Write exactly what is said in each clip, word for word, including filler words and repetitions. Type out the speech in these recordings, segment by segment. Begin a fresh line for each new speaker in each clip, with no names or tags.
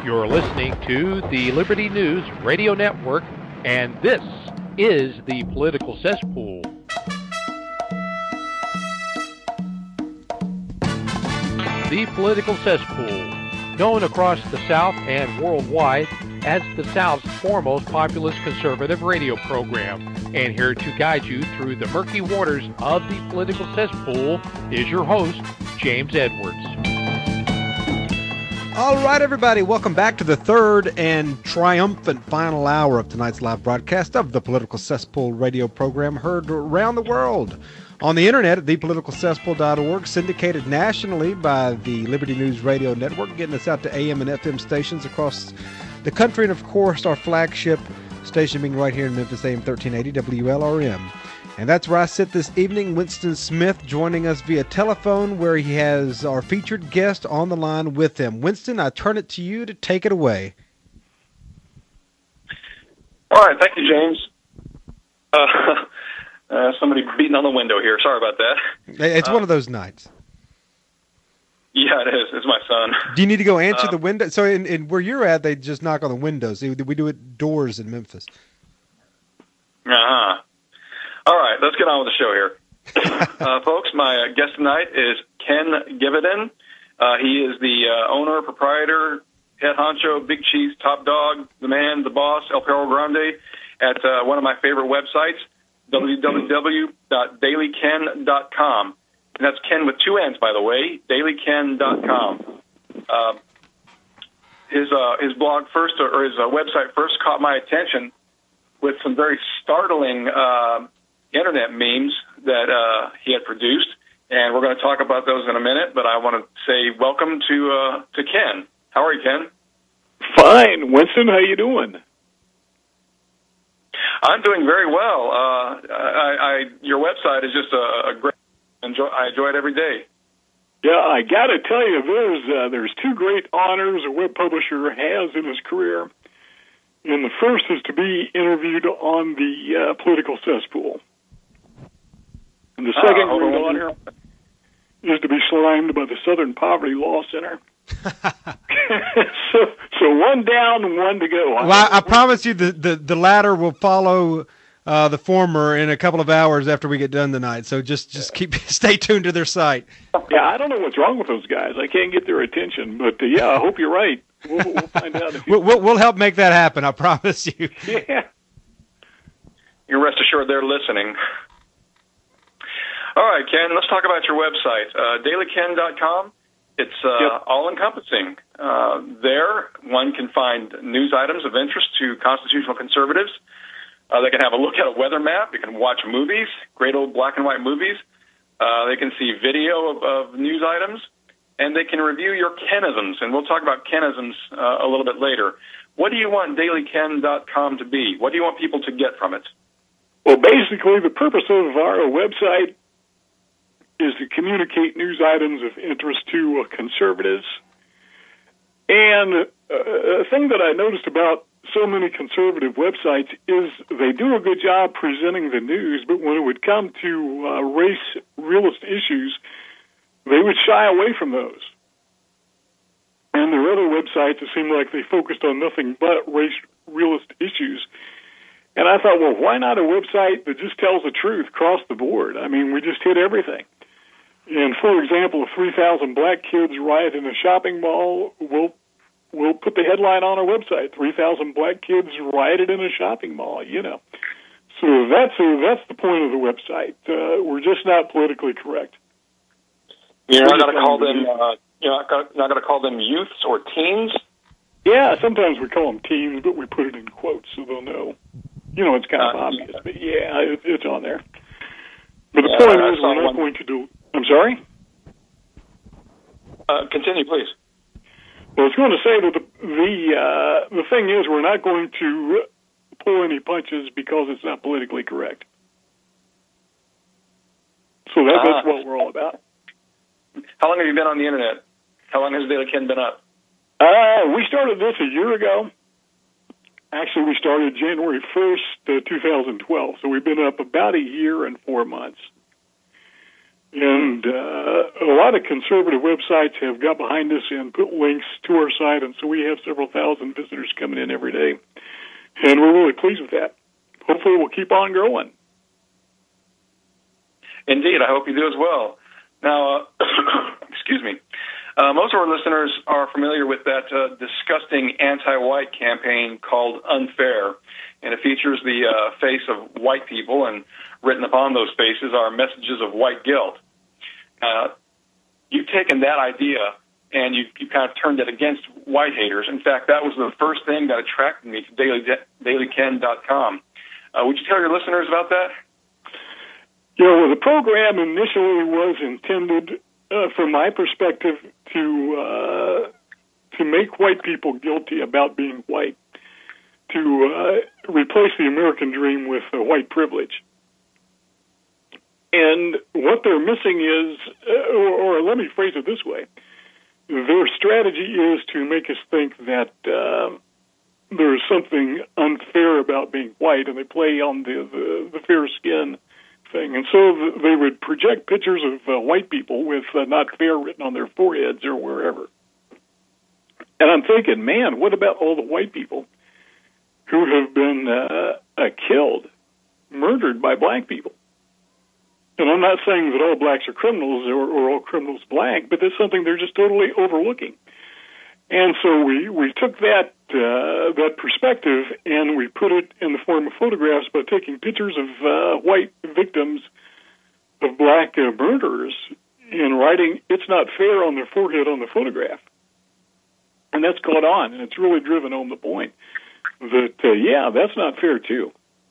You're listening to the Liberty News Radio Network, and this is the Political Cesspool. The Political Cesspool, known across the South and worldwide as the South's foremost populist conservative radio program. And here to guide you through the murky waters of the Political Cesspool is your host, James Edwards.
All right, everybody, welcome back to the third and triumphant final hour of tonight's live broadcast of the Political Cesspool radio program, heard around the world on the internet at the political cesspool dot org, syndicated nationally by the Liberty News Radio Network, getting us out to A M and F M stations across the country, and of course our flagship station being right here in Memphis, A M thirteen eighty W L R M. And that's where I sit this evening. Winston Smith joining us via telephone, where he has our featured guest on the line with him. Winston, I turn it to you to take it away.
All right, thank you, James. Uh, uh, somebody beating on the window here. Sorry about that.
It's
uh,
one of those nights.
Yeah, it is. It's my son.
Do you need to go answer
uh,
the window? So in, in where you're at, they just knock on the windows. We do it doors in Memphis.
Uh-huh. All right, let's get on with the show here. uh, folks, my uh, guest tonight is Ken Givenden. Uh, he is the uh, owner, proprietor, head honcho, big cheese, top dog, the man, the boss, El Perro Grande, at uh, one of my favorite websites, w w w dot daily ken dot com. And that's Ken with two N's, by the way, daily ken dot com. Uh, his uh, his blog first, or his uh, website first caught my attention with some very startling uh, internet memes that uh, he had produced, and we're going to talk about those in a minute. But I want to say welcome to uh, to Ken. How are you, Ken?
Fine, Winston. How you doing?
I'm doing very well. Uh, I, I, your website is just a, a great. Enjoy, I enjoy it every day.
Yeah, I got to tell you, there's uh, there's two great honors a web publisher has in his career, and the first is to be interviewed on the uh, Political Cesspool. And the second
uh,
great honor is to be slimed by the Southern Poverty Law Center. so, so one down and one to go.
Well, I, I promise you the, the, the latter will follow uh, the former in a couple of hours after we get done tonight. So just, just keep stay tuned to their site.
Yeah, I don't know what's wrong with those guys. I can't get their attention. But, uh, yeah, I hope you're right. We'll, we'll find out. If you...
we'll, we'll, we'll help make that happen, I promise you.
Yeah.
You rest assured they're listening. All right, Ken, let's talk about your website, uh, daily ken dot com. It's uh,
yep.
all-encompassing. Uh, there, one can find news items of interest to constitutional conservatives. Uh, they can have a look at a weather map. They can watch movies, great old black and white movies. Uh, they can see video of, of news items, and they can review your Kenisms. And we'll talk about Kenisms uh, a little bit later. What do you want daily ken dot com to be? What do you want people to get from it?
Well, basically, the purpose of our website is to communicate news items of interest to uh, conservatives. And uh, a thing that I noticed about so many conservative websites is they do a good job presenting the news, but when it would come to uh, race realist issues, they would shy away from those. And there are other websites that seem like they focused on nothing but race realist issues. And I thought, well, why not a website that just tells the truth across the board? I mean, we just hit everything. And, for example, if three thousand black kids riot in a shopping mall, we'll, we'll put the headline on our website, three thousand black kids rioted in a shopping mall, you know. So that's a, that's the point of the website. Uh, we're just not politically correct.
You're not going to call them, uh, you're not going to call them youths or teens?
Yeah, sometimes we call them teens, but we put it in quotes so they'll know. You know, it's kind of
uh,
obvious, but yeah, it, it's on there. But the
yeah,
point is, we're not
one...
going to do... I'm sorry?
Uh, continue, please.
Well, I was going to say that the the, uh, the thing is, we're not going to pull any punches because it's not politically correct. So that, uh, that's what we're all about.
How long have you been on the Internet? How long has Daily Ken been up?
Uh, we started this a year ago. Actually, we started January first, uh, two thousand twelve, so we've been up about a year and four months. And uh, a lot of conservative websites have got behind us and put links to our site, and so we have several thousand visitors coming in every day. And we're really pleased with that. Hopefully we'll keep on growing.
Indeed, I hope you do as well. Now, uh, excuse me, uh, most of our listeners are familiar with that uh, disgusting anti-white campaign called Unfair, and it features the uh, face of white people, and written upon those faces are messages of white guilt. Uh, you've taken that idea and you you kind of turned it against white haters. In fact, that was the first thing that attracted me to Daily, Daily Ken dot com. Uh, would you tell your listeners about that?
Yeah, well, the program initially was intended, uh, from my perspective, to uh, to make white people guilty about being white, to uh, replace the American dream with uh, white privilege. And what they're missing is, uh, or, or let me phrase it this way, their strategy is to make us think that uh, there's something unfair about being white, and they play on the, the, the fair skin thing. And so the, they would project pictures of uh, white people with uh, not fair written on their foreheads or wherever. And I'm thinking, man, what about all the white people who have been uh, uh, killed, murdered by black people? And I'm not saying that all blacks are criminals or, or all criminals black, but that's something they're just totally overlooking. And so we, we took that uh, that perspective and we put it in the form of photographs by taking pictures of uh, white victims of black uh, murderers and writing "It's not fair" on their forehead on the photograph. And that's caught on, and it's really driven home the point that, uh, yeah, that's not fair, too.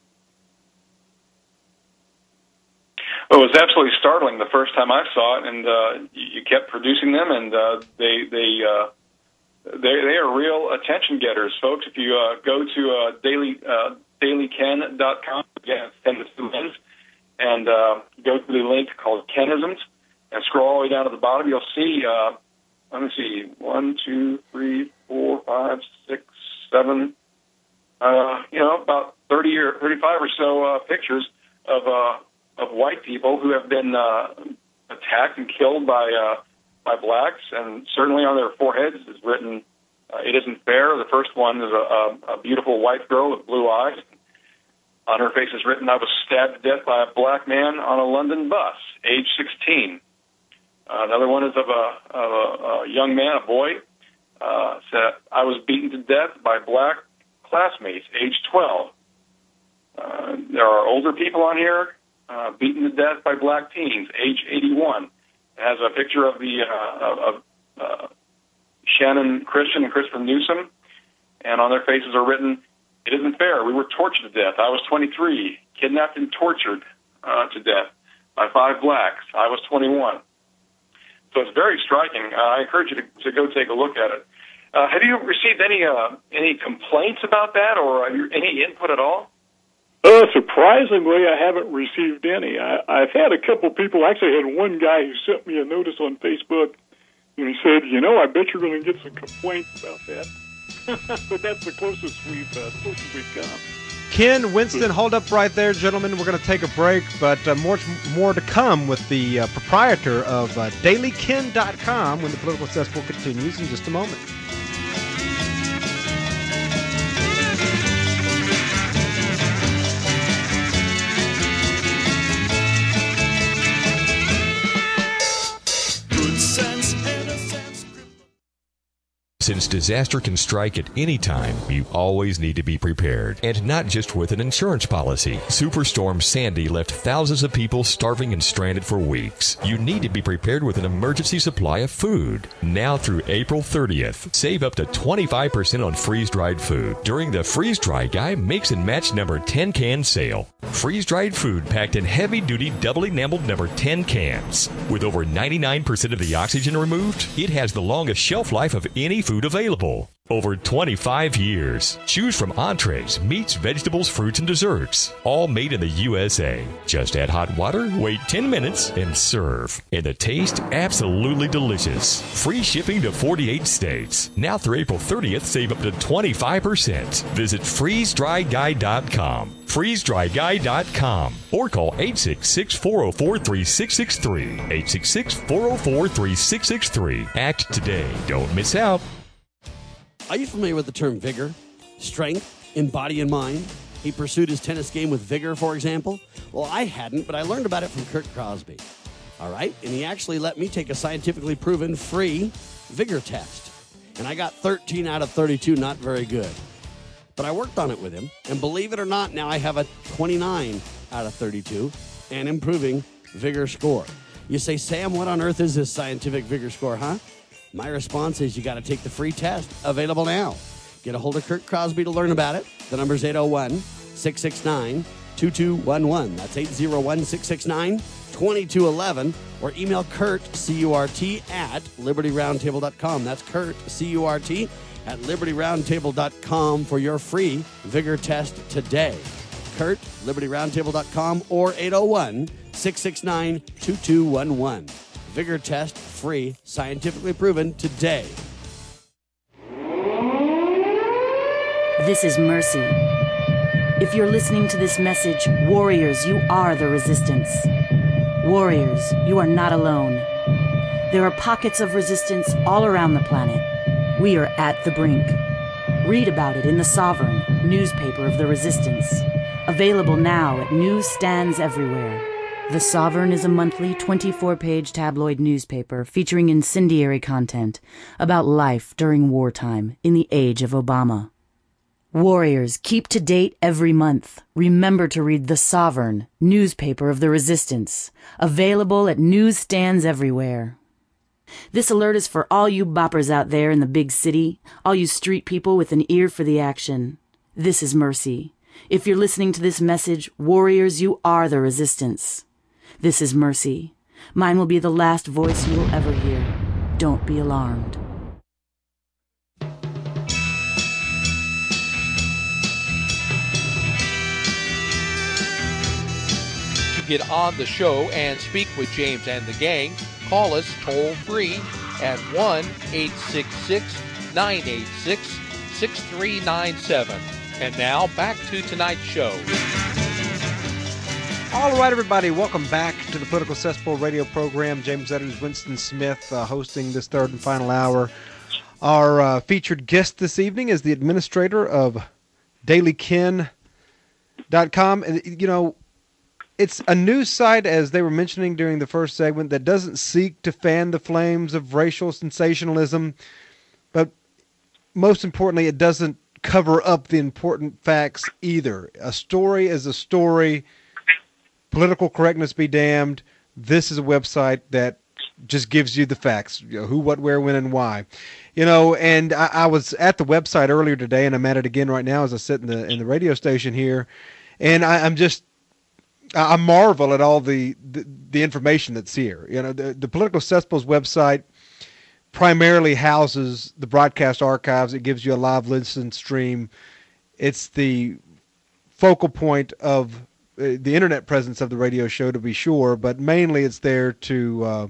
Well, it was absolutely startling the first time I saw it, and uh, you kept producing them, and uh, they they uh, they they are real attention getters, folks. If you uh, go to uh, Daily uh, Daily Ken dot com, again, Ken with two N's, and uh, go to the link called Kenisms, and scroll all the way down to the bottom, you'll see. Uh, let me see, one, two, three, four, five, six, seven. Uh, you know, about thirty or thirty-five or so uh, pictures of. Uh, of white people who have been uh, attacked and killed by uh, by blacks, and certainly on their foreheads is written, uh, "It isn't fair." The first one is a, a, a beautiful white girl with blue eyes. On her face is written, "I was stabbed to death by a black man on a London bus, age sixteen." Uh, another one is of a, of a, a young man, a boy, uh, said, "I was beaten to death by black classmates, age twelve." Uh, there are older people on here. Uh, beaten to death by black teens, age eighty-one. It has a picture of the uh, of uh, Shannon Christian and Christopher Newsom, and on their faces are written, "It isn't fair. We were tortured to death. I was twenty-three, kidnapped and tortured uh, to death by five blacks. I was twenty-one." So it's very striking. Uh, I encourage you to, to go take a look at it. Uh, have you received any uh, any complaints about that, or have you, any input at all?
Uh, surprisingly, I haven't received any. I, I've had a couple people. Actually, I had one guy who sent me a notice on Facebook, and he said, "You know, I bet you're going to get some complaints about that." But that's the closest we've uh, closest we've come.
Ken, Winston, hold up right there, gentlemen. We're going to take a break, but uh, more more to come with the uh, proprietor of uh, Daily Ken dot com when the Political Cesspool continues in just a moment.
Since disaster can strike at any time, you always need to be prepared. And not just with an insurance policy. Superstorm Sandy left thousands of people starving and stranded for weeks. You need to be prepared with an emergency supply of food. Now through April thirtieth, save up to twenty-five percent on freeze-dried food during the Freeze Dry Guy Mix and Match number ten can sale. Freeze-dried food packed in heavy-duty double-enameled number ten cans. With over ninety-nine percent of the oxygen removed, it has the longest shelf life of any food available. Over twenty-five years. Choose from entrees, meats, vegetables, fruits, and desserts. All made in the U S A. Just add hot water, wait ten minutes, and serve. And the taste, absolutely delicious. Free shipping to forty-eight states. Now through April thirtieth, save up to twenty-five percent. Visit freeze dry guy dot com. freeze dry guy dot com. Or call eight six six, four oh four, three six six three. eight six six, four oh four, three six six three. Act today. Don't miss out.
Are you familiar with the term vigor, strength in body and mind? He pursued his tennis game with vigor, for example. Well, I hadn't, but I learned about it from Kurt Crosby. All right? And he actually let me take a scientifically proven free vigor test. And I got thirteen out of thirty-two, not very good. But I worked on it with him. And believe it or not, now I have a twenty-nine out of thirty-two and improving vigor score. You say, Sam, what on earth is this scientific vigor score, huh? My response is you got to take the free test, available now. Get a hold of Kurt Crosby to learn about it. The number's eight oh one, six six nine, two two one one. That's eight oh one, six six nine, two two one one. Or email Kurt, C U R T, at liberty roundtable dot com. That's Kurt, C U R T, at liberty roundtable dot com for your free vigor test today. Kurt, liberty roundtable dot com, or eight oh one, six six nine, two two one one. Vigor test, free, scientifically proven today.
This is Mercy. If you're listening to this message, warriors, you are the resistance. Warriors, you are not alone. There are pockets of resistance all around the planet. We are at the brink. Read about it in The Sovereign, newspaper of the resistance. Available now at newsstands everywhere. The Sovereign is a monthly twenty-four page tabloid newspaper featuring incendiary content about life during wartime in the age of Obama. Warriors, keep to date every month. Remember to read The Sovereign, newspaper of the resistance. Available at newsstands everywhere. This alert is for all you boppers out there in the big city, all you street people with an ear for the action. This is Mercy. If you're listening to this message, warriors, you are the resistance. This is Mercy. Mine will be the last voice you will ever hear. Don't be alarmed.
To get on the show and speak with James and the gang, call us toll free at one eight six six, nine eight six, six three nine seven. And now back to tonight's show.
All right, everybody, welcome back to the Political Cesspool radio program. James Edwards, Winston Smith uh, hosting this third and final hour. Our uh, featured guest this evening is the administrator of daily ken dot com. And, you know, it's a news site, as they were mentioning during the first segment, that doesn't seek to fan the flames of racial sensationalism, but most importantly, it doesn't cover up the important facts either. A story is a story. Political correctness be damned. This is a website that just gives you the facts, you know, who, what, where, when, and why. You know, and I, I was at the website earlier today, and I'm at it again right now as I sit in the in the radio station here, and I, I'm just I marvel at all the, the the information that's here. You know, the, the Political Cesspool's website primarily houses the broadcast archives. It gives you a live listen stream. It's the focal point of uh, the internet presence of the radio show, to be sure, but mainly it's there to uh,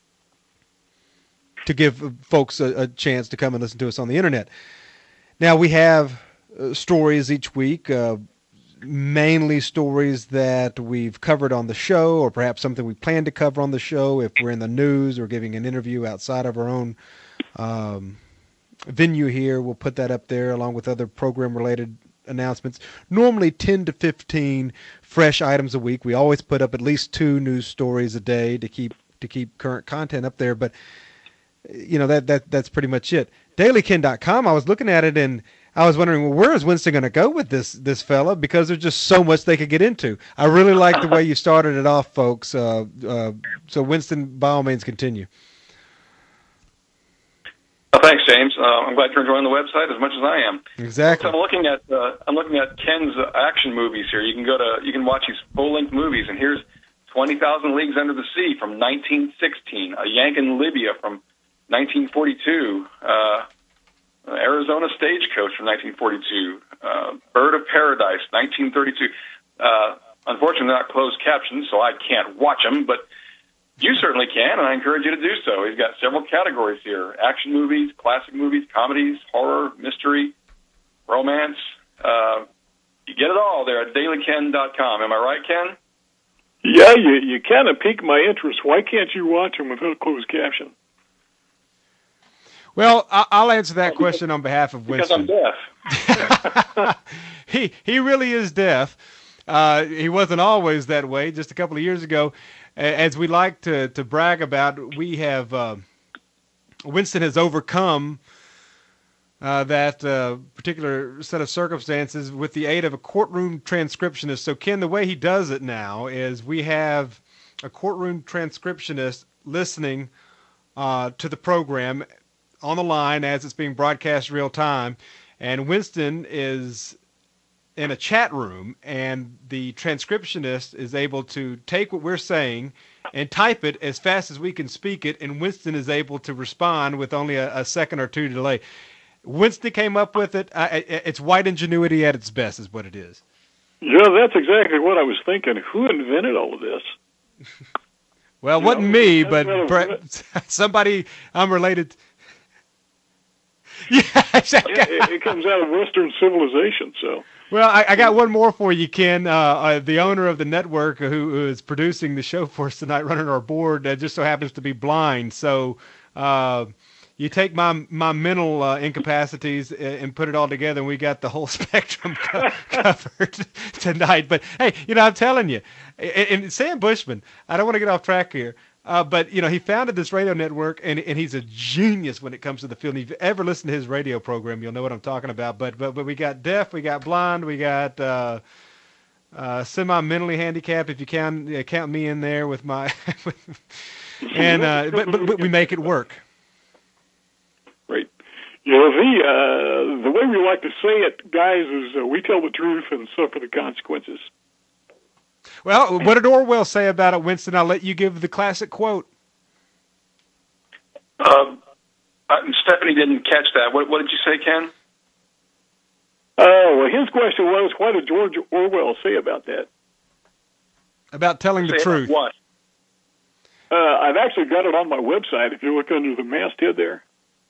to give folks a, a chance to come and listen to us on the internet. Now, we have uh, stories each week, uh, mainly stories that we've covered on the show, or perhaps something we plan to cover on the show if we're in the news or giving an interview outside of our own um, venue here. We'll put that up there along with other program-related announcements. Normally ten to fifteen fresh items a week. We always put up at least two news stories a day to keep to keep current content up there, but you know, that that that's pretty much it. daily ken dot com, I was looking at it and I was wondering, well, where is Winston going to go with this this fella? Because there's just so much they could get into. I really like the way you started it off, folks. Uh, uh, so, Winston, by all means, continue.
Well, thanks, James. Uh, I'm glad you're enjoying the website as much as I am.
Exactly.
So I'm looking at uh, I'm looking at Ken's uh, action movies here. You can go to you can watch these full length movies, and here's twenty thousand Leagues Under the Sea from nineteen sixteen, A Yank in Libya from nineteen forty-two. Uh, Arizona Arizona Stagecoach from nineteen forty-two, uh, Bird of Paradise, nineteen thirty-two. Uh, unfortunately, not closed captions, so I can't watch them, but you certainly can, and I encourage you to do so. He's got several categories here: action movies, classic movies, comedies, horror, mystery, romance. Uh, you get it all there at daily ken dot com. Am I right, Ken?
Yeah, you, you kind of pique my interest. Why can't you watch them without closed caption?
Well, I'll answer that question on behalf of Winston.
Because I'm deaf.
he he really is deaf. Uh, he wasn't always that way. Just a couple of years ago, as we like to, to brag about, we have uh, Winston has overcome uh, that uh, particular set of circumstances with the aid of a courtroom transcriptionist. So, Ken, the way he does it now is we have a courtroom transcriptionist listening uh, to the program on the line as it's being broadcast real time, and Winston is in a chat room, and the transcriptionist is able to take what we're saying and type it as fast as we can speak it, and Winston is able to respond with only a, a second or two delay. Winston came up with it. I, it's white ingenuity at its best is what it is.
Yeah, that's exactly what I was thinking. Who invented all of this?
Well, it wasn't know, me, but Brett, somebody I'm related to. Yeah, exactly.
it, it comes out of Western civilization, so.
Well, I, I got one more for you, Ken. Uh, uh, the owner of the network who, who is producing the show for us tonight, running our board, uh, just so happens to be blind. So uh, you take my my mental uh, incapacities and put it all together, and we got the whole spectrum co- covered tonight. But, hey, you know, I'm telling you, and, and Sam Bushman, I don't want to get off track here, Uh, but, you know, he founded this radio network, and and he's a genius when it comes to the field. If you've ever listened to his radio program, you'll know what I'm talking about. But but, but we got deaf, we got blind, we got uh, uh, semi-mentally handicapped, if you count, uh, count me in there with my – and uh, but, but, but we make it work.
Right. You know, the, uh, the way we like to say it, guys, is uh, we tell the truth and suffer the consequences.
Well, what did Orwell say about it, Winston? I'll let you give the classic quote.
Um, uh, Stephanie didn't catch that. What, what did you say, Ken?
Oh, well, his question was, what did George Orwell say about that?
About telling the
say
truth.
What?
Uh, I've actually got it on my website. If you look under the masthead there.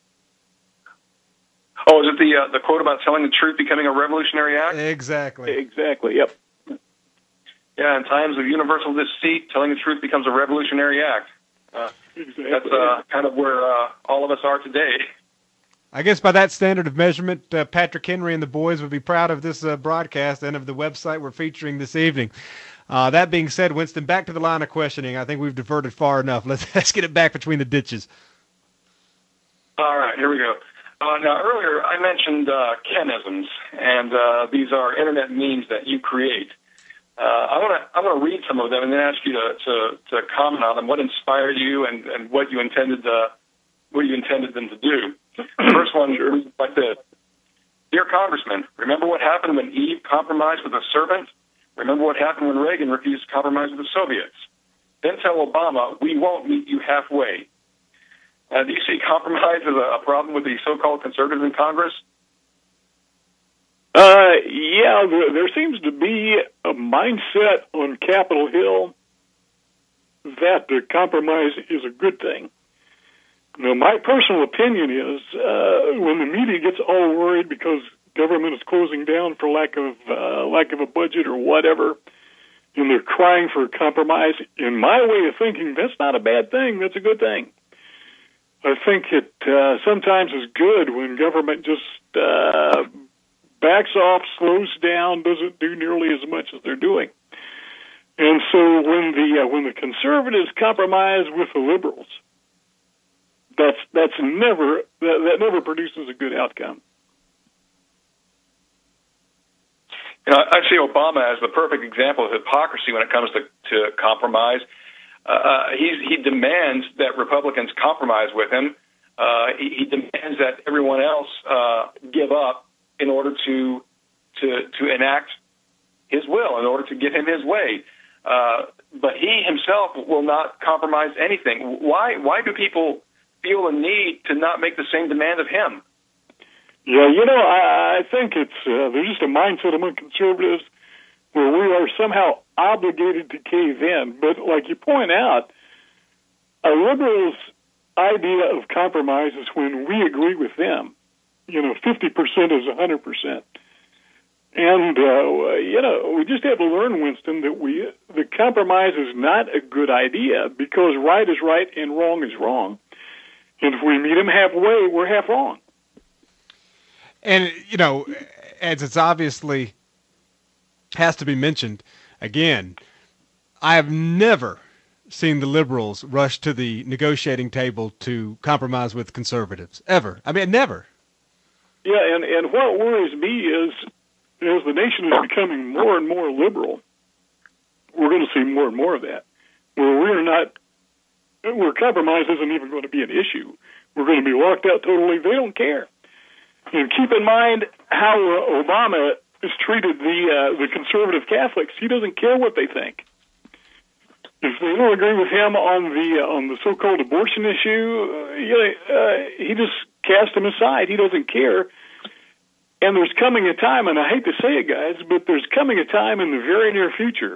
Oh, is it the uh, the quote about telling the truth becoming a revolutionary act?
Exactly.
Exactly. Yep.
Yeah, in times of universal deceit, telling the truth becomes a revolutionary act. Uh,
exactly.
That's uh, kind of where uh, all of us are today.
I guess by that standard of measurement, uh, Patrick Henry and the boys would be proud of this uh, broadcast and of the website we're featuring this evening. Uh, that being said, Winston, back to the line of questioning. I think we've diverted far enough. Let's, let's get it back between the ditches.
All right, here we go. Uh, now, earlier I mentioned uh, Kenisms, and uh, these are internet memes that you create. Uh, I want to I want to read some of them and then ask you to, to, to comment on them. What inspired you and, and what you intended uh, what you intended them to do. The first one reads like this: Dear Congressman, remember what happened when Eve compromised with a serpent? Remember what happened when Reagan refused to compromise with the Soviets? Then tell Obama we won't meet you halfway. Uh, do you see compromise as a, a problem with the so-called conservatives in Congress?
Uh, yeah, there, there seems to be a mindset on Capitol Hill that the compromise is a good thing. Now, my personal opinion is uh, when the media gets all worried because government is closing down for lack of uh, lack of a budget or whatever, and they're crying for a compromise, in my way of thinking, that's not a bad thing. That's a good thing. I think it uh, sometimes is good when government just uh, backs off, slows down, doesn't do nearly as much as they're doing. And so when the uh, when the conservatives compromise with the liberals, that's that's never that, that never produces a good outcome.
You know, I see Obama as the perfect example of hypocrisy when it comes to, to compromise. Uh, he, he demands that Republicans compromise with him. Uh, he, he demands that everyone else uh, give up in order to to to enact his will, in order to get him his way. Uh, but he himself will not compromise anything. Why? Why do people feel a need to not make the same demand of him?
Yeah, you know, I, I think it's uh, there's just a mindset among conservatives where we are somehow obligated to cave in. But like you point out, a liberal's idea of compromise is when we agree with them. You know, fifty percent is one hundred percent. And, uh, you know, we just have to learn, Winston, that we the compromise is not a good idea because right is right and wrong is wrong. And if we meet them halfway, we're half wrong.
And, you know, as it's obviously has to be mentioned, again, I have never seen the liberals rush to the negotiating table to compromise with conservatives, ever. I mean, never.
Yeah, and, and what worries me is as the nation is becoming more and more liberal, we're going to see more and more of that, where we're not, where compromise isn't even going to be an issue. We're going to be locked out totally. They don't care. And keep in mind how uh, Obama has treated the uh, the conservative Catholics. He doesn't care what they think. If they don't agree with him on the uh, on the so-called abortion issue, uh, you know, uh, he just casts them aside. He doesn't care. And there's coming a time, and I hate to say it, guys, but there's coming a time in the very near future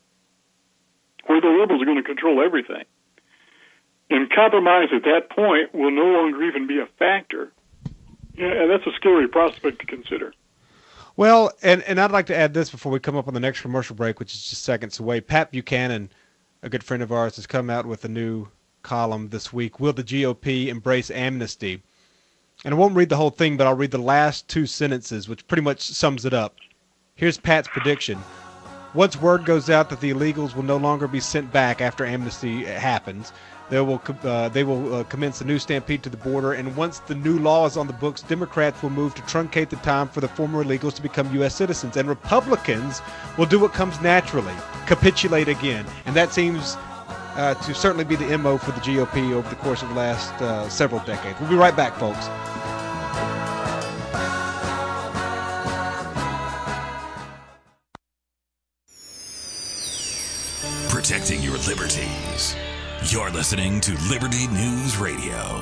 where the liberals are going to control everything. And compromise at that point will no longer even be a factor. Yeah, and that's a scary prospect to consider.
Well, and, and I'd like to add this before we come up on the next commercial break, which is just seconds away. Pat Buchanan, a good friend of ours, has come out with a new column this week, Will the G O P Embrace Amnesty? And I won't read the whole thing, but I'll read the last two sentences, which pretty much sums it up. Here's Pat's prediction. Once word goes out that the illegals will no longer be sent back after amnesty happens, they will uh, they will uh, commence a new stampede to the border, and once the new law is on the books, Democrats will move to truncate the time for the former illegals to become U S citizens, and Republicans will do what comes naturally, capitulate again. And that seems uh, to certainly be the M O for the G O P over the course of the last uh, several decades. We'll be right back, folks.
Protecting your liberties. You're listening to Liberty News Radio.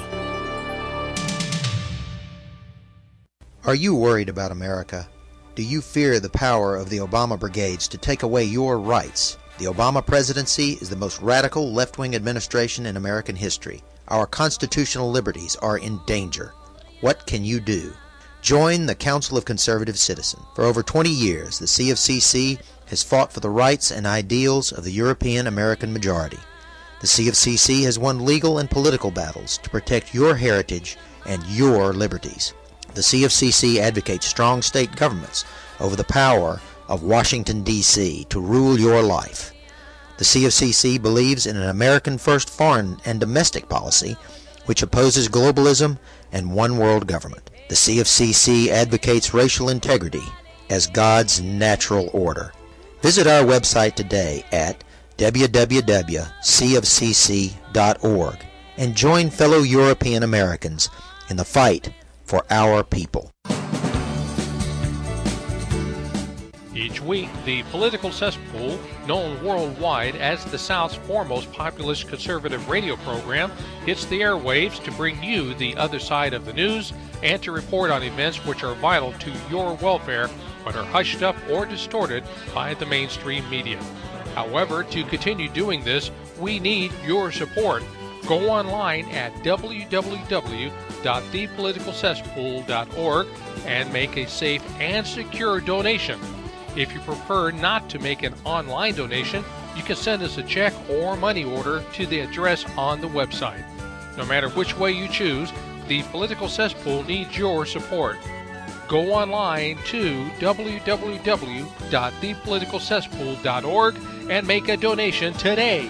Are you worried about America? Do you fear the power of the Obama brigades to take away your rights? The Obama presidency is the most radical left-wing administration in American history. Our constitutional liberties are in danger. What can you do? Join the Council of Conservative Citizens. For over twenty years, the C of C C has fought for the rights and ideals of the European American majority. The C of C C has won legal and political battles to protect your heritage and your liberties. The C of C C advocates strong state governments over the power of Washington, D C to rule your life. The C of C C believes in an American-first foreign and domestic policy which opposes globalism and one-world government. The C of C C advocates racial integrity as God's natural order. Visit our website today at w w w dot c of c c dot org and join fellow European Americans in the fight for our people.
Each week, the Political Cesspool, known worldwide as the South's foremost populist conservative radio program, hits the airwaves to bring you the other side of the news and to report on events which are vital to your welfare but are hushed up or distorted by the mainstream media. However, to continue doing this, we need your support. Go online at w w w dot the political cesspool dot org and make a safe and secure donation. If you prefer not to make an online donation, you can send us a check or money order to the address on the website. No matter which way you choose, the Political Cesspool needs your support. Go online to w w w dot the political cesspool dot org and make a donation today.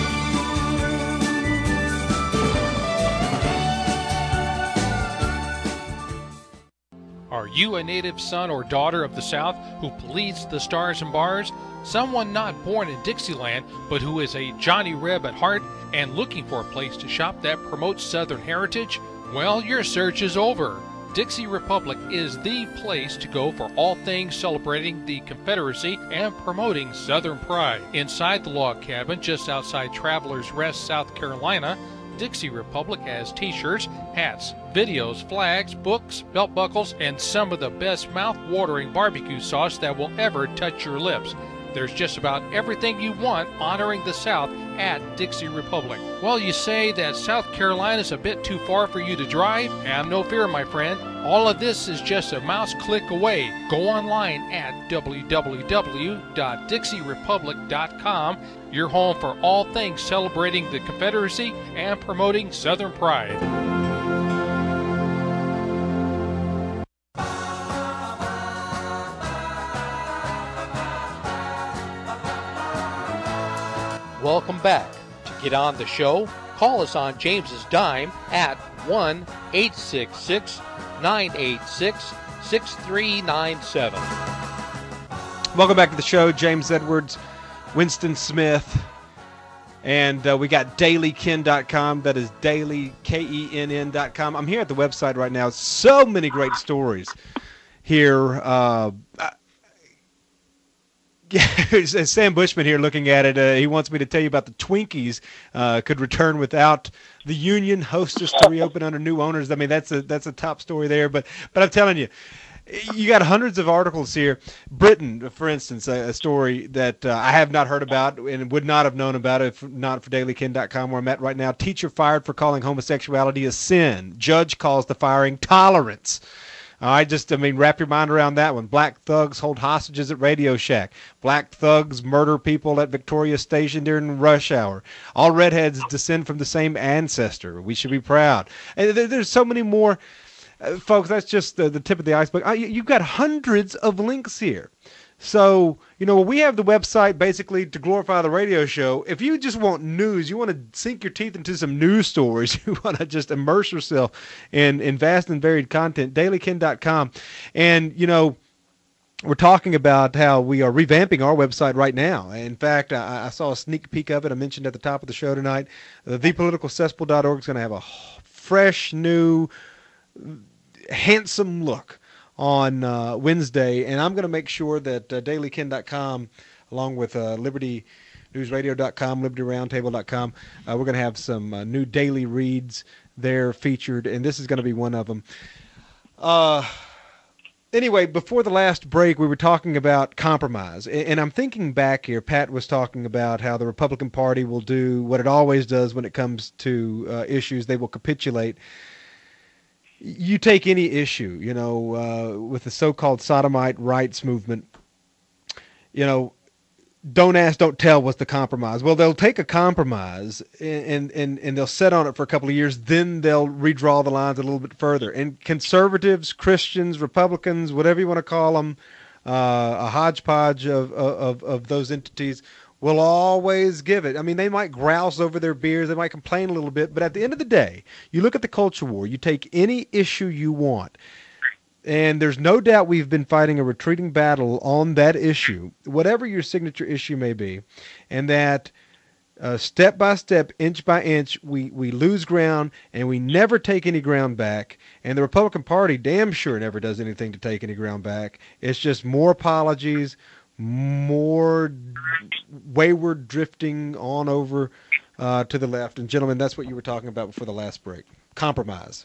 Are you a native son or daughter of the South who bleeds the stars and bars? Someone not born in Dixieland, but who is a Johnny Reb at heart and looking for a place to shop that promotes Southern heritage? Well, your search is over. Dixie Republic is the place to go for all things celebrating the Confederacy and promoting Southern pride. Inside the log cabin, just outside Travelers Rest, South Carolina, Dixie Republic has t-shirts, hats, videos, flags, books, belt buckles, and some of the best mouth-watering barbecue sauce that will ever touch your lips. There's just about everything you want honoring the South at Dixie Republic. Well, you say that South Carolina is a bit too far for you to drive? Have no fear, my friend. All of this is just a mouse click away. Go online at w w w dot dixie republic dot com, your home for all things celebrating the Confederacy and promoting Southern pride. Welcome back. To get on the show, call us on James's dime at one eight six six, nine eight six, six three nine seven.
Welcome back to the show. James Edwards, Winston Smith, and uh, we got daily ken dot com. That is daily, K E N N dot com. I'm here at the website right now. So many great stories here. Uh, Sam Bushman here looking at it. Uh, he wants me to tell you about the Twinkies uh, could return without the union, Hostess to reopen under new owners. I mean, that's a that's a top story there. But but I'm telling you, you got hundreds of articles here. Britain, for instance, a, a story that uh, I have not heard about and would not have known about if not for daily ken dot com, where I'm at right now. Teacher fired for calling homosexuality a sin. Judge calls the firing tolerance. I just, I mean, wrap your mind around that one. Black thugs hold hostages at Radio Shack. Black thugs murder people at Victoria Station during rush hour. All redheads descend from the same ancestor. We should be proud. And there, there's so many more. Uh, folks, that's just the, the tip of the iceberg. Uh, you, you've got hundreds of links here. So, you know, we have the website basically to glorify the radio show. If you just want news, you want to sink your teeth into some news stories, you want to just immerse yourself in, in vast and varied content, daily ken dot com. And, you know, we're talking about how we are revamping our website right now. In fact, I, I saw a sneak peek of it. I mentioned at the top of the show tonight. Uh, the political cesspool dot org is going to have a fresh, new, handsome look on uh, Wednesday, and I'm going to make sure that uh, daily ken dot com, along with uh, liberty news radio dot com, liberty roundtable dot com, uh, we're going to have some uh, new daily reads there featured, and this is going to be one of them. Uh, anyway, before the last break, we were talking about compromise, and, and I'm thinking back here. Pat was talking about how the Republican Party will do what it always does when it comes to uh, issues. They will capitulate. You take any issue, you know, uh, with the so-called sodomite rights movement, you know, don't ask, don't tell what's the compromise. Well, they'll take a compromise and, and, and they'll set on it for a couple of years. Then they'll redraw the lines a little bit further. And conservatives, Christians, Republicans, whatever you want to call them, uh, a hodgepodge of, of, of those entities will always give it. I mean, they might grouse over their beers, they might complain a little bit, but at the end of the day, you look at the culture war, you take any issue you want, and there's no doubt we've been fighting a retreating battle on that issue, whatever your signature issue may be, and that uh, step by step, inch by inch, we, we lose ground, and we never take any ground back, and the Republican Party damn sure never does anything to take any ground back. It's just more apologies, more wayward drifting on over uh, to the left. And, gentlemen, that's what you were talking about before the last break. Compromise.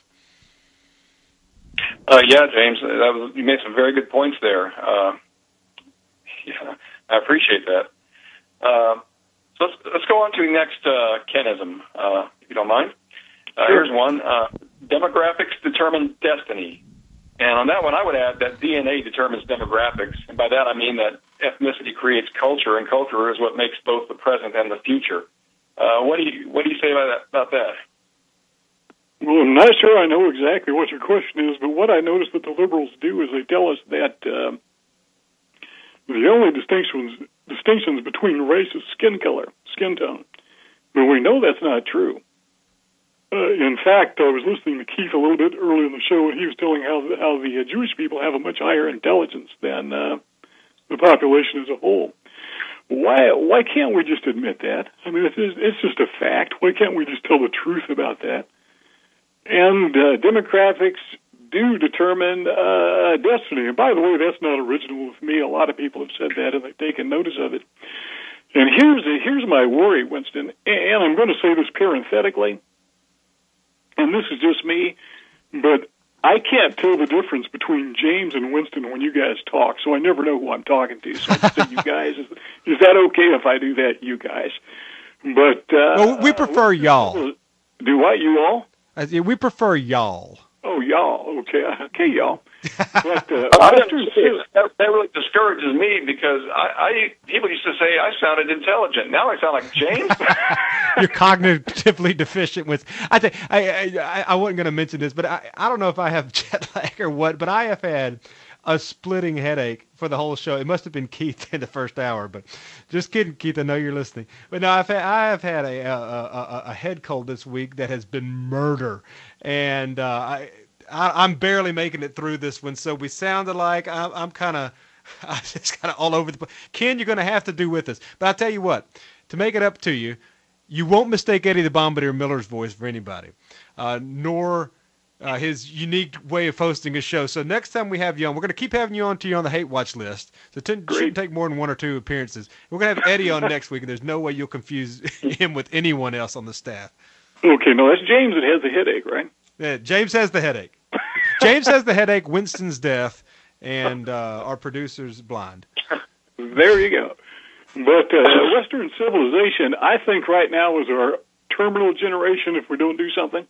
Uh, yeah, James, that was, you made some very good points there. Uh, yeah, I appreciate that. Uh, so let's, let's go on to the next uh, Kenism, uh, if you don't mind. Uh,
sure.
Here's one. Uh, demographics determine destiny. And on that one, I would add that D N A determines demographics. And by that, I mean that ethnicity creates culture, and culture is what makes both the present and the future. Uh, what do you what do you say about that? About that?
Well, I'm not sure I know exactly what your question is, but what I notice that the liberals do is they tell us that uh, the only distinctions distinctions between race is skin color, skin tone. But we know that's not true. Uh, in fact, I was listening to Keith a little bit earlier in the show, and he was telling how the, how the uh, Jewish people have a much higher intelligence than uh, the population as a whole. Why why can't we just admit that? I mean, it's, it's just a fact. Why can't we just tell the truth about that? And uh, demographics do determine uh, destiny. And by the way, that's not original with me. A lot of people have said that, and they've taken notice of it. And here's here's my worry, Winston, and I'm going to say this parenthetically. and this is just me, but I can't tell the difference between James and Winston when you guys talk, so I never know who I'm talking to. So I just say you guys. Is, is that okay if I do that, you guys? But uh,
well, we prefer y'all.
Do what, you all?
I, we prefer y'all.
Oh, y'all. Okay, okay, y'all. But, uh,
I Western Civilization, that, that really discourages me because I, I people used to say I sounded intelligent. Now I sound like James.
You're cognitively deficient with. I think I I, I wasn't going to mention this, but I I don't know if I have jet lag or what, but I have had a splitting headache for the whole show. It must have been Keith in the first hour, but just kidding, Keith. I know you're listening. But no, I've had, I have had a, a a a head cold this week that has been murder, and uh, I. I, I'm barely making it through this one, so we sounded like I'm, I'm kind of, I'm just kind of all over the place. Ken, you're going to have to do with us. But I'll tell you what, to make it up to you, you won't mistake Eddie the Bombardier Miller's voice for anybody, uh, nor uh, his unique way of hosting a show. So next time we have you on, we're going to keep having you on to you on the Hate Watch list. So it t- shouldn't take more than one or two appearances. We're going to have Eddie on next week, and there's no way you'll confuse him with anyone else on the staff.
Okay, no, that's James that has the headache, right?
Yeah, James has the headache. James has the headache, Winston's deaf, and uh, our producer's blind.
There you go. But uh, Western civilization, I think right now is our terminal generation if we don't do something.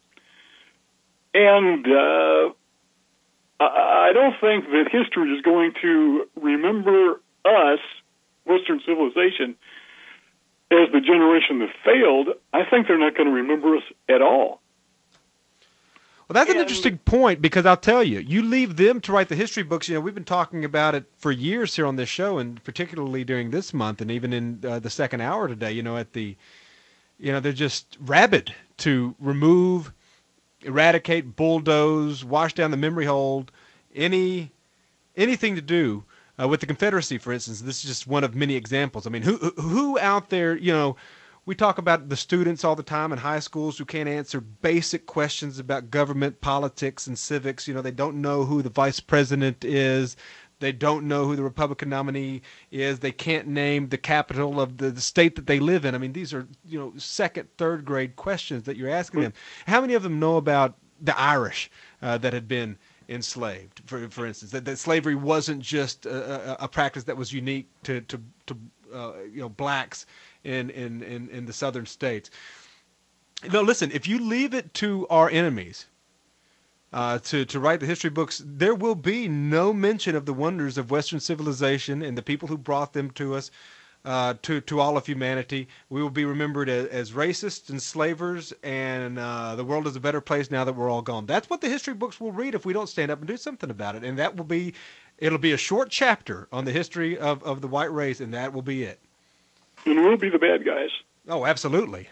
And uh, I don't think that history is going to remember us, Western civilization, as the generation that failed. I think they're not going to remember us at all.
Well, that's an interesting point because I'll tell you, you leave them to write the history books. You know, we've been talking about it for years here on this show, and particularly during this month, and even in uh, the second hour today. You know, at the, you know, they're just rabid to remove, eradicate, bulldoze, wash down the memory hole, any, anything to do uh, with the Confederacy, for instance. This is just one of many examples. I mean, who who out there, you know. We talk about the students all the time in high schools who can't answer basic questions about government, politics, and civics. You know, they don't know who the vice president is. They don't know who the Republican nominee is. They can't name the capital of the, the state that they live in. I mean, these are, you know, second, third grade questions that you're asking them. How many of them know about the Irish uh, that had been enslaved, for for instance, that, that slavery wasn't just a, a, a practice that was unique to, to, to uh, you know, blacks in, in, in, in the southern states. No, listen, if you leave it to our enemies uh, to, to write the history books, there will be no mention of the wonders of Western civilization and the people who brought them to us, uh, to, to all of humanity. We will be remembered as, as racists and slavers, and uh, the world is a better place now that we're all gone. That's what the history books will read if we don't stand up and do something about it. And that will be, it'll be a short chapter on the history of, of the white race, and that will be it.
And we'll be the bad guys.
Oh, absolutely.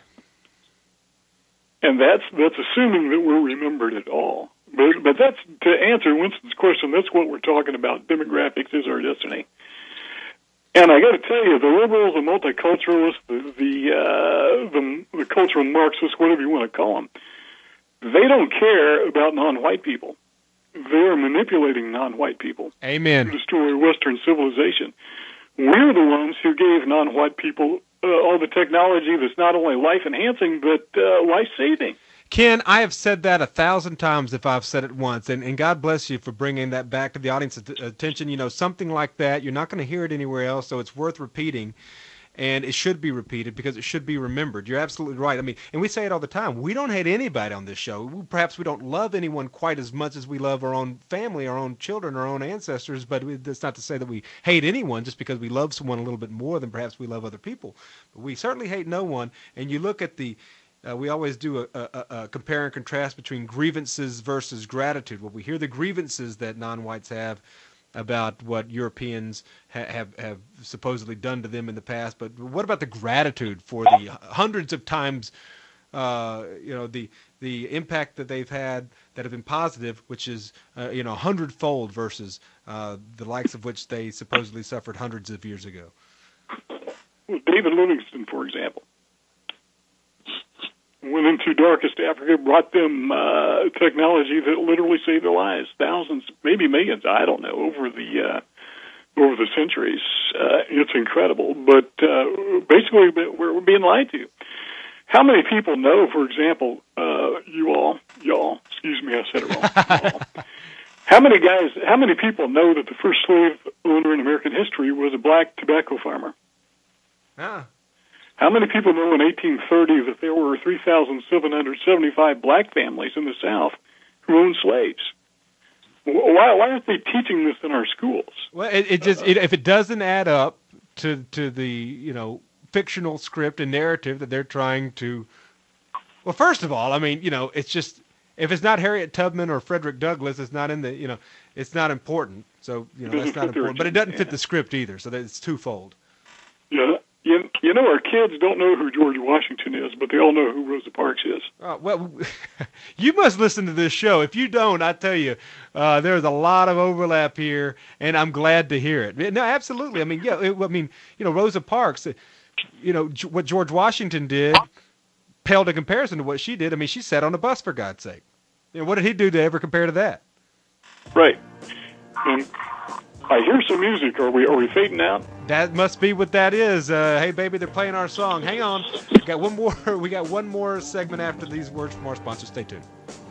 And that's that's assuming that we're remembered at all. But but that's, to answer Winston's question, that's what we're talking about. Demographics is our destiny. And I got to tell you, the liberals, the multiculturalists, the the, uh, the the cultural Marxists, whatever you want to call them, they don't care about non-white people. They're manipulating non-white people.
Amen.
To destroy Western civilization. We're the ones who gave non-white people uh, all the technology that's not only life-enhancing, but uh, life-saving.
Ken, I have said that a thousand times if I've said it once, and, and God bless you for bringing that back to the audience's attention. You know, something like that, you're not going to hear it anywhere else, so it's worth repeating. And it should be repeated because it should be remembered. You're absolutely right. I mean, and we say it all the time. We don't hate anybody on this show. We, perhaps we don't love anyone quite as much as we love our own family, our own children, our own ancestors. But we, that's not to say that we hate anyone just because we love someone a little bit more than perhaps we love other people. But we certainly hate no one. And you look at the, uh, we always do a, a, a compare and contrast between grievances versus gratitude. Well, we hear the grievances that non-whites have about what Europeans ha- have have supposedly done to them in the past, but what about the gratitude for the hundreds of times, uh, you know, the the impact that they've had that have been positive, which is uh, you know, a hundredfold versus uh, the likes of which they supposedly suffered hundreds of years ago.
Well, David Livingstone, for example, went into darkest Africa, brought them uh, technology that literally saved their lives, thousands, maybe millions, I don't know, over the uh, over the centuries. Uh, it's incredible, but uh, basically we're, we're being lied to. how many people know, for example, uh, you all, y'all, excuse me, I said it wrong. Y'all. How many guys, how many people know that the first slave owner in American history was a black tobacco farmer?
Ah.
How many people know in eighteen thirty that there were three thousand seven hundred seventy-five black families in the South who owned slaves? Why, why aren't they teaching this in our schools?
Well, it, it just, it, if it doesn't add up to, to the, you know, fictional script and narrative that they're trying to, well, first of all, I mean, you know, it's just, if it's not Harriet Tubman or Frederick Douglass, it's not in the, you know, it's not important. So, you know, that's not important. But it doesn't fit the script either, so that it's twofold.
Yeah. You, you know, our kids don't know who George Washington is, but they all know who Rosa Parks is.
Uh, well, you must listen to this show. If you don't, I tell you, uh, there's a lot of overlap here, and I'm glad to hear it. No, absolutely. I mean, yeah, it, I mean, you know, Rosa Parks, you know, what George Washington did paled in comparison to what she did. I mean, she sat on a bus, for God's sake. You know, what did he do to ever compare to that?
Right. And I hear some music. Are we are we fading out?
That must be what that is. Uh, hey, baby, they're playing our song. Hang on. We got one more. We got one more segment after these words from our sponsor. Stay tuned.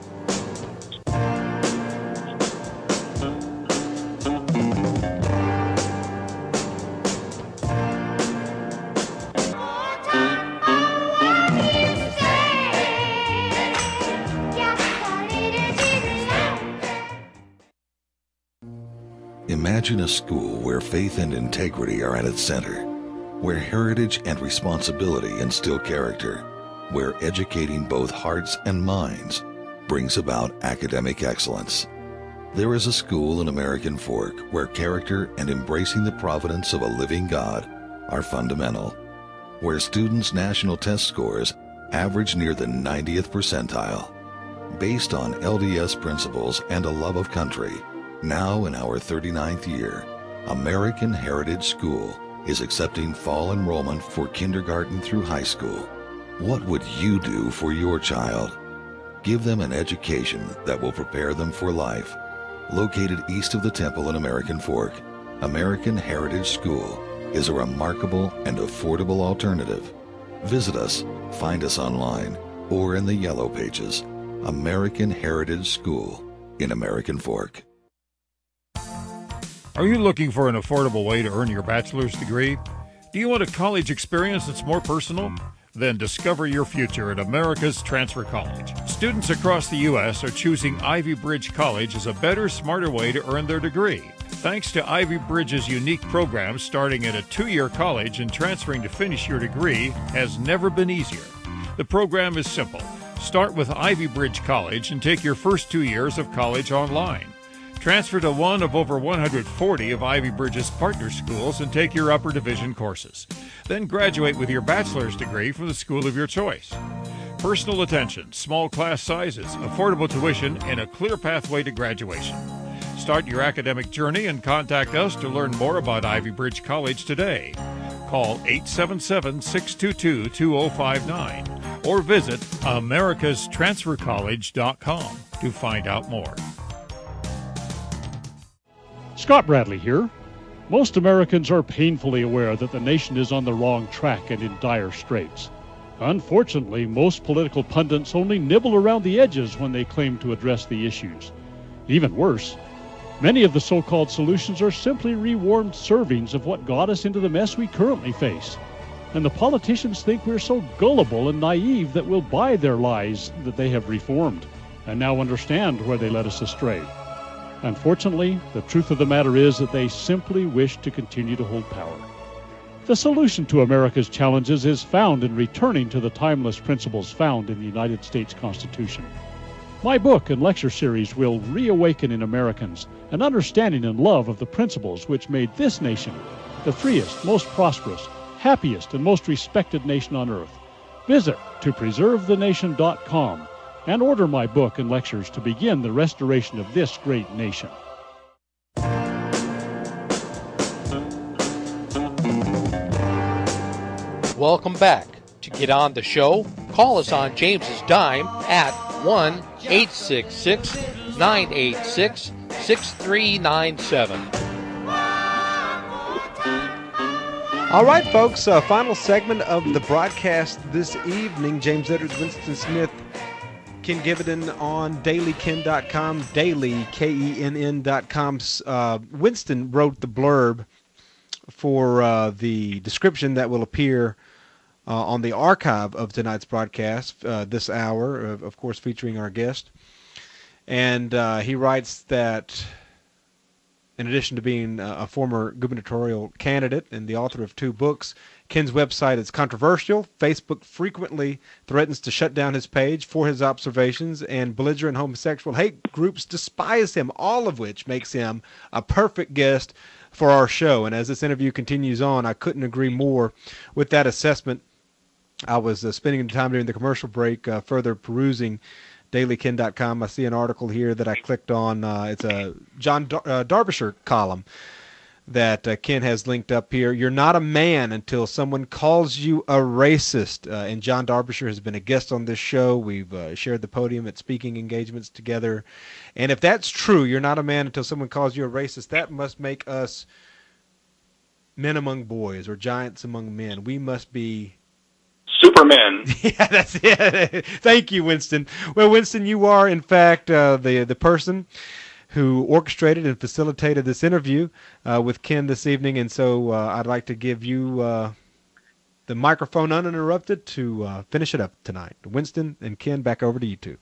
Imagine a school where faith and integrity are at its center, where heritage and responsibility instill character, where educating both hearts and minds brings about academic excellence. There is a school in American Fork where character and embracing the providence of a living God are fundamental, where students' national test scores average near the ninetieth percentile. Based on L D S principles and a love of country, now in our thirty-ninth year, American Heritage School is accepting fall enrollment for kindergarten through high school. What would you do for your child? Give them an education that will prepare them for life. Located east of the temple in American Fork, American Heritage School is a remarkable and affordable alternative. Visit us, find us online, or in the Yellow Pages. American Heritage School in American Fork.
Are you looking for an affordable way to earn your bachelor's degree? Do you want a college experience that's more personal? Then discover your future at America's Transfer College. Students across the U S are choosing Ivy Bridge College as a better, smarter way to earn their degree. Thanks to Ivy Bridge's unique program, starting at a two-year college and transferring to finish your degree has never been easier. The program is simple. Start with Ivy Bridge College and take your first two years of college online. Transfer to one of over one hundred forty of Ivy Bridge's partner schools and take your upper division courses. Then graduate with your bachelor's degree from the school of your choice. Personal attention, small class sizes, affordable tuition, and a clear pathway to graduation. Start your academic journey and contact us to learn more about Ivy Bridge College today. Call eight seven seven, six two two, two zero five nine or visit americas transfer college dot com to find out more.
Scott Bradley here. Most Americans are painfully aware that the nation is on the wrong track and in dire straits. Unfortunately, most political pundits only nibble around the edges when they claim to address the issues. Even worse, many of the so-called solutions are simply rewarmed servings of what got us into the mess we currently face. And the politicians think we're so gullible and naive that we'll buy their lies that they have reformed and now understand where they led us astray. Unfortunately, the truth of the matter is that they simply wish to continue to hold power. The solution to America's challenges is found in returning to the timeless principles found in the United States Constitution. My book and lecture series will reawaken in Americans an understanding and love of the principles which made this nation the freest, most prosperous, happiest, and most respected nation on earth. Visit to preserve the nation dot com and order my book and lectures to begin the restoration of this great nation.
Welcome back. To get on the show, call us on James's dime at one eight six six, nine eight six, six three nine seven.
All right, folks, uh, final segment of the broadcast this evening. James Edwards, Winston Smith, Ken Gividan on daily ken dot com, daily, K E N N dot com. Uh, Winston wrote the blurb for uh, the description that will appear uh, on the archive of tonight's broadcast uh, this hour, of, of course, featuring our guest. And uh, he writes that in addition to being a former gubernatorial candidate and the author of two books, Ken's website is controversial. Facebook frequently threatens to shut down his page for his observations, and belligerent homosexual hate groups despise him, all of which makes him a perfect guest for our show. And as this interview continues on, I couldn't agree more with that assessment. I was uh, spending time during the commercial break uh, further perusing daily ken dot com. I see an article here that I clicked on. Uh, it's a John Dar- uh, Derbyshire column that uh, Ken has linked up here. You're not a man until someone calls you a racist. Uh, and John Derbyshire has been a guest on this show. We've uh, shared the podium at speaking engagements together. And if that's true, you're not a man until someone calls you a racist, that must make us men among boys or giants among men. We must be
Supermen.
Yeah, that's it. Thank you, Winston. Well, Winston, you are, in fact, uh, the the person who orchestrated and facilitated this interview uh, with Ken this evening, and so uh, I'd like to give you uh, the microphone uninterrupted to uh, finish it up tonight. Winston and Ken, back over to you two.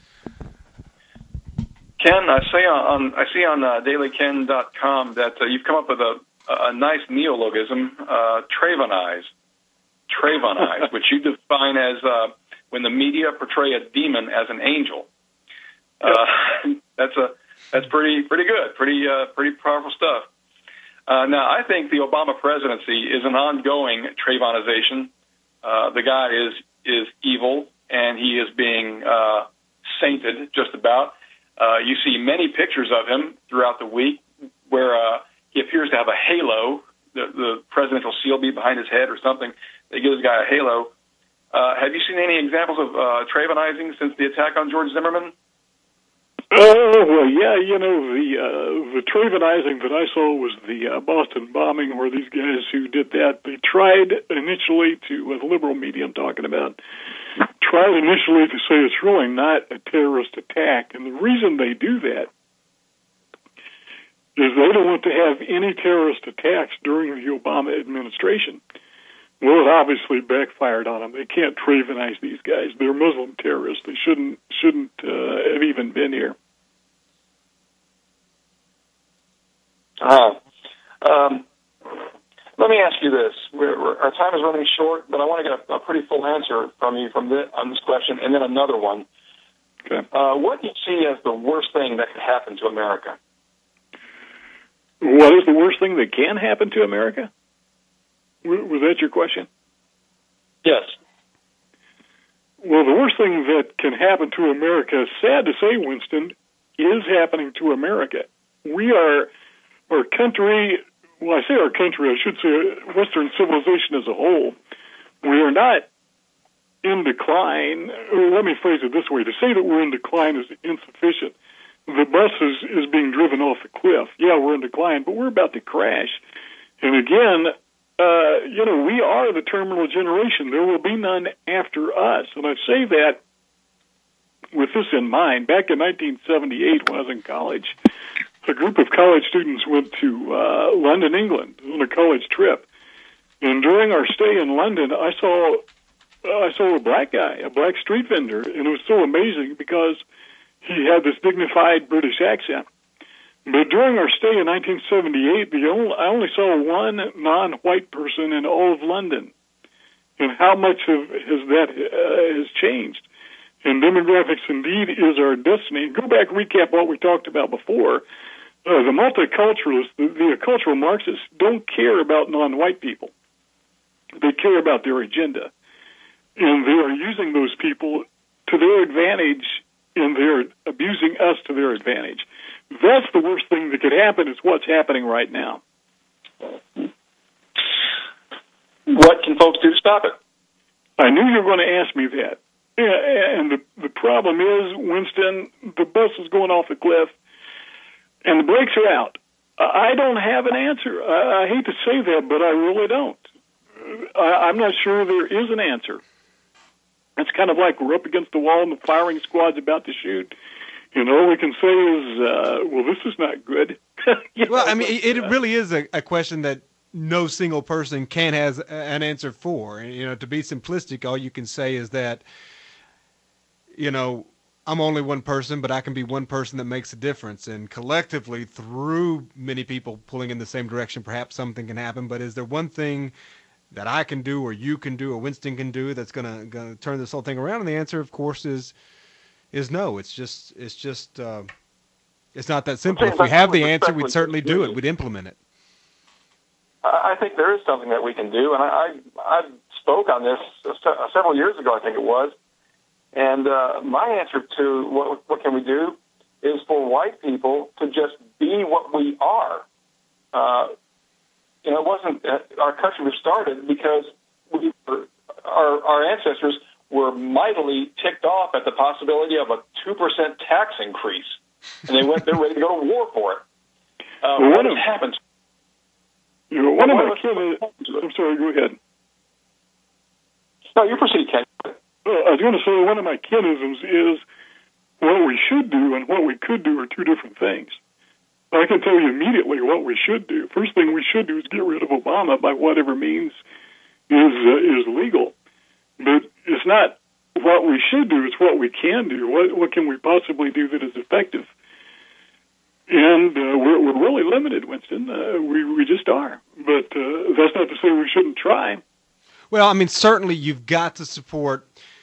Ken, I see on I see on uh, daily ken dot com that uh, you've come up with a, a nice neologism, uh, Trayvonize. Trayvonize, which you define as uh, when the media portray a demon as an angel. Uh, that's a that's pretty pretty good, pretty uh, pretty powerful stuff. Uh, now, I think the Obama presidency is an ongoing Trayvonization. Uh, the guy is is evil, and he is being uh, sainted just about. Uh, you see many pictures of him throughout the week where uh, he appears to have a halo. The, the presidential seal be behind his head or something. They give this guy a halo. Uh, have you seen any examples of uh, Trayvonizing since the attack on George Zimmerman?
Oh, well, yeah, you know, the uh, the Trayvonizing that I saw was the uh, Boston bombing, where these guys who did that, they tried initially to, with liberal media I'm talking about, tried initially to say it's really not a terrorist attack. And the reason they do that is they don't want to have any terrorist attacks during the Obama administration. Well, it obviously backfired on them. They can't Trayvonize these guys. They're Muslim terrorists. They shouldn't shouldn't uh, have even been here.
Uh, um, let me ask you this. We're, we're, our time is running short, but I want to get a, a pretty full answer from you from this, on this question, and then another one.
Okay.
Uh, what do you see as the worst thing that could happen to America?
What is the worst thing that can happen to America? Was that your question?
Yes.
Well, the worst thing that can happen to America, sad to say, Winston, is happening to America. We are, our country, well, I say our country, I should say Western civilization as a whole, we are not in decline. Or let me phrase it this way. To say that we're in decline is insufficient. The bus is, is being driven off the cliff. Yeah, we're in decline, but we're about to crash. And again, Uh, you know, we are the terminal generation. There will be none after us. And I say that with this in mind. Back in nineteen seventy-eight, when I was in college, a group of college students went to uh, London, England, on a college trip. And during our stay in London, I saw uh, I saw a black guy, a black street vendor, and it was so amazing because he had this dignified British accent. But during our stay in nineteen seventy-eight, the only, I only saw one non-white person in all of London. And how much have, has that uh, has changed? And demographics indeed is our destiny. Go back, recap what we talked about before. Uh, the multiculturalists, the, the cultural Marxists, don't care about non-white people. They care about their agenda. And they are using those people to their advantage, and they're abusing us to their advantage. That's the worst thing that could happen. It's what's happening right now.
What can folks do to stop it?
I knew you were going to ask me that. Yeah, and the, the problem is, Winston, the bus is going off the cliff, and the brakes are out. I don't have an answer. I, I hate to say that, but I really don't. I, I'm not sure there is an answer. It's kind of like we're up against the wall and the firing squad's about to shoot. And all we can say is, uh, well, this is not good. you
well,
know,
I mean,
but,
it, it
uh,
really is a, a question that no single person can has an answer for. And, you know, to be simplistic, all you can say is that, you know, I'm only one person, but I can be one person that makes a difference. And collectively, through many people pulling in the same direction, perhaps something can happen. But is there one thing that I can do or you can do or Winston can do that's going to turn this whole thing around? And the answer, of course, is is no. It's just it's just uh, it's not that simple. If we have the answer, we'd certainly do it. We'd implement it.
I think there is something that we can do, and I I, I spoke on this several years ago, I think it was. And uh, my answer to what what can we do is for white people to just be what we are. Uh, you know, it wasn't uh, our country was started because we were, our our ancestors were mightily ticked off at the possibility of a two percent tax increase, and they went they're ready to go to war for it. Uh,
well,
what
has
happened?
You know, one of my kin- I'm sorry. Go ahead.
No, you proceed, Ken.
I was going to say one of my kinisms is what we should do and what we could do are two different things. I can tell you immediately what we should do. First thing we should do is get rid of Obama by whatever means is uh, is legal. But it's not what we should do; it's what we can do. What what can we possibly do that is effective? And uh, we're we're really limited, Winston. Uh, we we just are. But uh, that's not to say we shouldn't try.
Well, I mean, certainly you've got to support.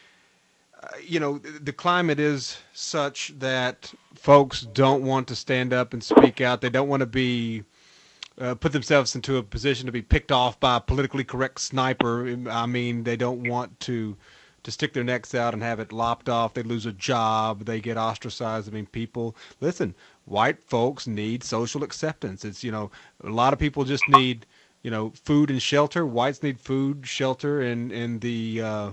Uh, you know, the climate is such that folks don't want to stand up and speak out. They don't want to be uh, put themselves into a position to be picked off by a politically correct sniper. I mean, they don't want to to stick their necks out and have it lopped off. They lose a job. They get ostracized. I mean, people, listen, white folks need social acceptance. It's, you know, a lot of people just need, you know, food and shelter. Whites need food, shelter, and, and the uh,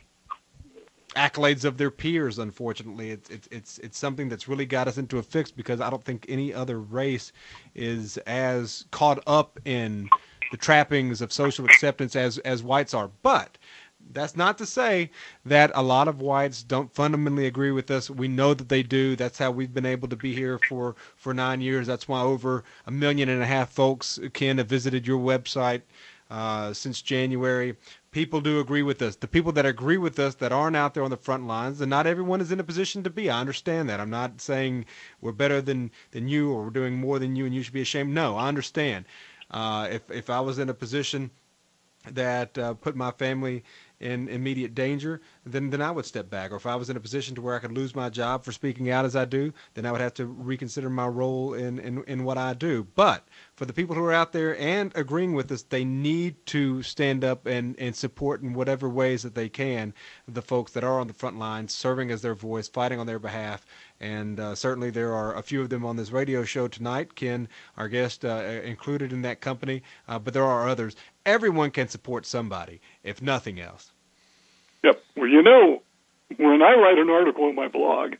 accolades of their peers. Unfortunately, it's it's it's it's something that's really got us into a fix because I don't think any other race is as caught up in the trappings of social acceptance as as whites are. But that's not to say that a lot of whites don't fundamentally agree with us. We know that they do. That's how we've been able to be here for, for nine years. That's why over a million and a half folks, Ken, have visited your website uh, since January. People do agree with us. The people that agree with us that aren't out there on the front lines, and not everyone is in a position to be. I understand that. I'm not saying we're better than, than you or we're doing more than you and you should be ashamed. No, I understand. Uh, if, if I was in a position that uh, put my family in immediate danger, then then I would step back. Or if I was in a position to where I could lose my job for speaking out as I do, then I would have to reconsider my role in, in, in what I do. But for the people who are out there and agreeing with us, they need to stand up and, and support in whatever ways that they can the folks that are on the front lines, serving as their voice, fighting on their behalf. And uh, certainly there are a few of them on this radio show tonight. Ken, our guest, uh, included in that company, uh, but there are others. Everyone can support somebody, if nothing else.
Yep. Well, you know, when I write an article on my blog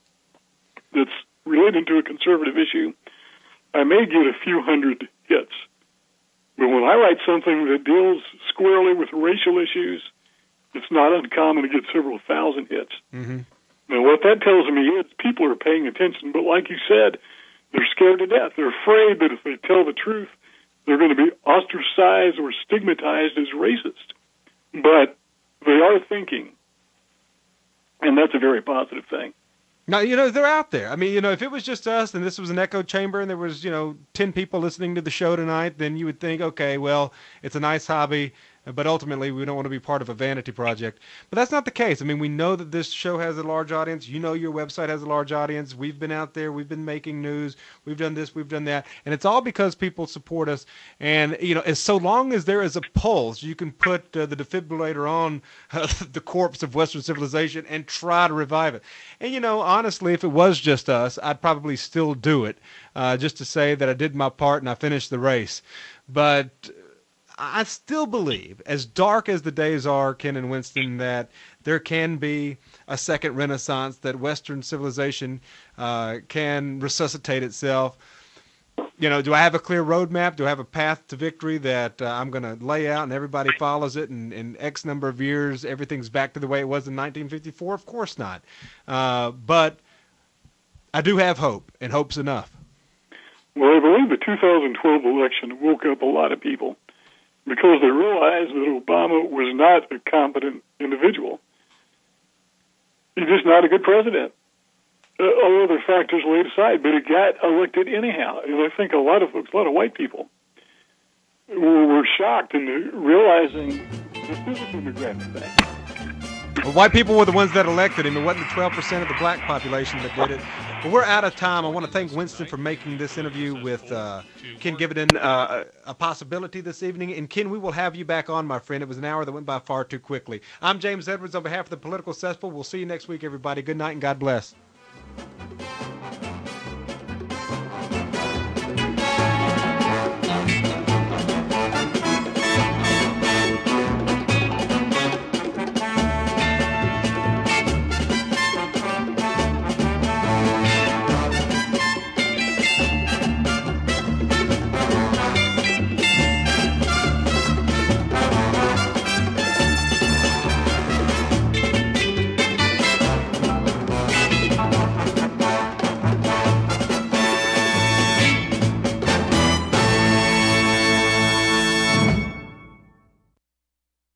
that's related to a conservative issue, I may get a few hundred hits. But when I write something that deals squarely with racial issues, it's not uncommon to get several thousand hits.
Mm-hmm.
Now, what that tells me is people are paying attention, but like you said, they're scared to death. They're afraid that if they tell the truth, they're going to be ostracized or stigmatized as racist. But they are thinking, and that's a very positive thing.
Now, you know, they're out there. I mean, you know, if it was just us and this was an echo chamber and there was, you know, ten people listening to the show tonight, then you would think, okay, well, it's a nice hobby, but ultimately we don't want to be part of a vanity project. But that's not the case. I mean, we know that this show has a large audience. You know, your website has a large audience. We've been out there. We've been making news. We've done this. We've done that. And it's all because people support us. And, you know, as so long as there is a pulse, you can put uh, the defibrillator on uh, the corpse of Western civilization and try to revive it. And, you know, honestly, if it was just us, I'd probably still do it uh, just to say that I did my part and I finished the race. But I still believe, as dark as the days are, Ken and Winston, that there can be a second renaissance, that Western civilization uh, can resuscitate itself. you know, do I have a clear roadmap? Do I have a path to victory that uh, I'm going to lay out and everybody follows it, and in X number of years everything's back to the way it was in nineteen fifty-four? Of course not. Uh, but I do have hope, and hope's enough.
Well, I believe the two thousand twelve election woke up a lot of people because they realized that Obama was not a competent individual. He's just not a good president. Uh, all other factors laid aside, but he got elected anyhow. And I think a lot of folks, a lot of white people, were, were shocked into realizing the physical demographic thing.
Well, white people were the ones that elected him. It wasn't the twelve percent of the black population that did it. But we're out of time. I want to thank Winston for making this interview with uh, Ken Givenden uh, a possibility this evening. And, Ken, we will have you back on, my friend. It was an hour that went by far too quickly. I'm James Edwards on behalf of the Political Cesspool. We'll see you next week, everybody. Good night and God bless.